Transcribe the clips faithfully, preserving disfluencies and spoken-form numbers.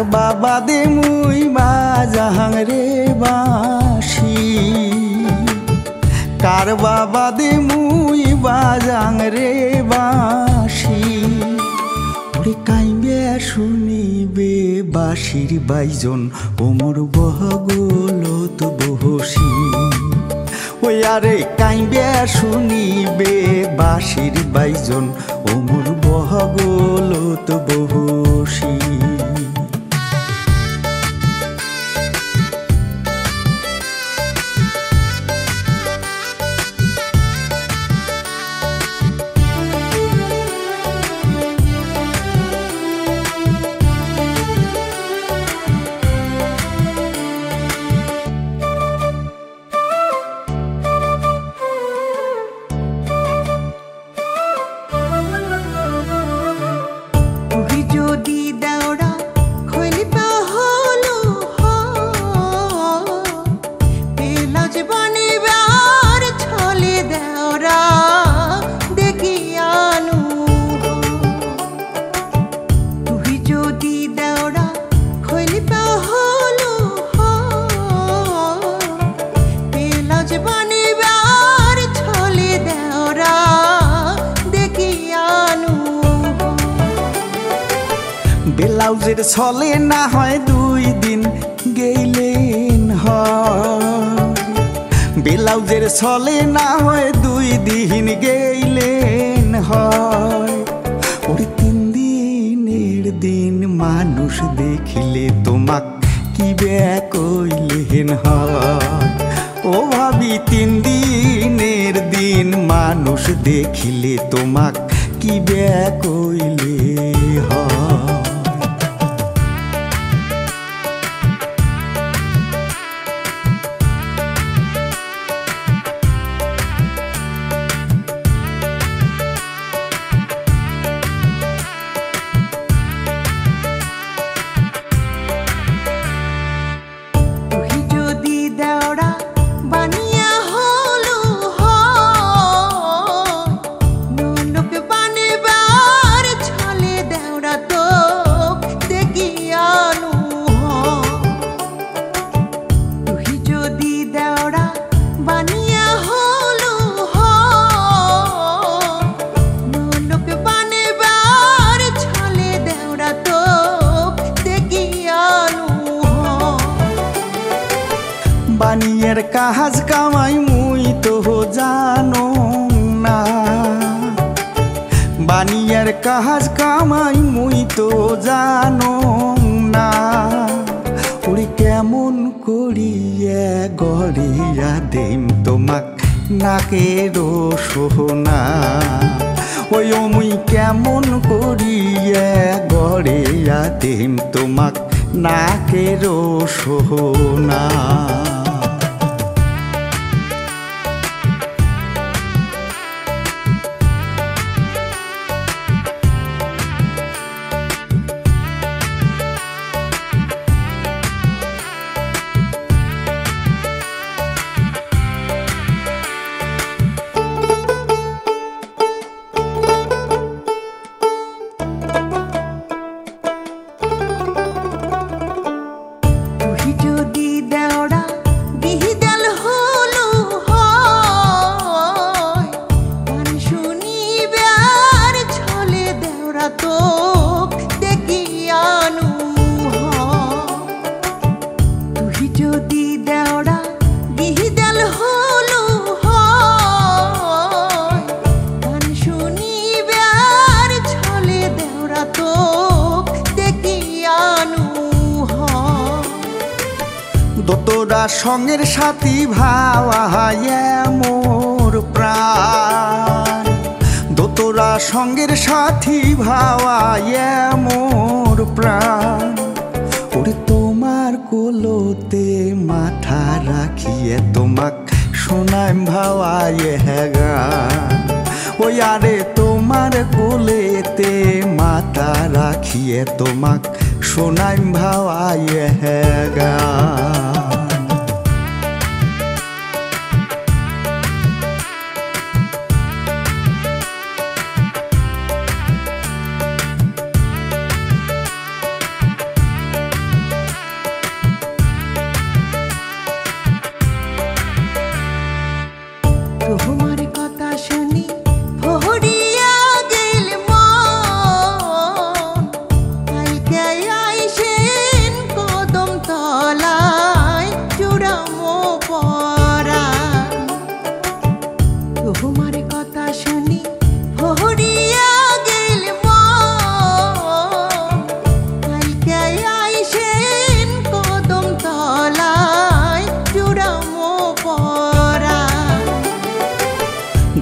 বাবা দে মুই বাজাং রে বাঁশি কার বাবা দে মুই বাজাং রে বাঁশি ওরে কাইবে শুনিবে বাঁশির বাইজন ওমর বহগলত বহসি ওই আরে কাইবে শুনিবে বাঁশির বাইজন ওমর বহগলত বহসি ব্লাউজের ছলে না হয় দুই দিন গেইলেন হয় ব্লাউজের ছলে না হয় দুই দিন গেইলেন হয় ওরে তিন দিনের দিন মানুষ দেখিলে তোমাক কি কইলেন হয় ও ভাবি তিন দিনের দিন মানুষ দেখিলে তোমাক কি কইলে হয় বানিয়ার কাজ কামাই মুই তো জানো না বানিয়ার কাজ কামাই মুই তো জানো না ওরে কেমন করিয়া গড়িয়া দেম তোমাক নাকের সোহনা ওই মুই কেমন করিয়া গড়িয়া দেম তোমাক নাকের সোহনা তোরা সঙ্গের সাথী ভাওয়ায় মোর প্রাণ দোতরা সঙ্গের সাথী ভাওয়ায় মোর প্রাণ ওরে তোমার কোলোতে মাথা রাখিয়ে তোমাক শোনাম ভাওয়ায় গান ওই আরে তোমার কোলেতে মাথা রাখিয়ে তোমাক শোনাম ভাওয়ায় গান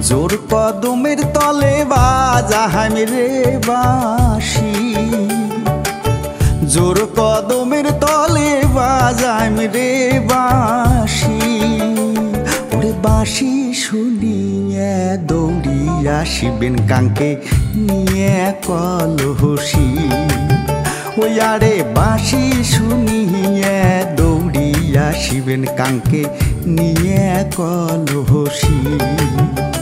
জোর কদমের তলে বাজাহাম রে বাঁশি, জোর কদমের তলে বাজাহাম রে বাঁশি। ওরে বাঁশি শুনিয়ে দৌড়ি আসিবেন কাঙ্কে নিয়ে কলহসি। ওই আরে বাঁশি শুনিয়ে দৌড়ি আসিবেন কাঙ্কে নিয়ে কলহসি।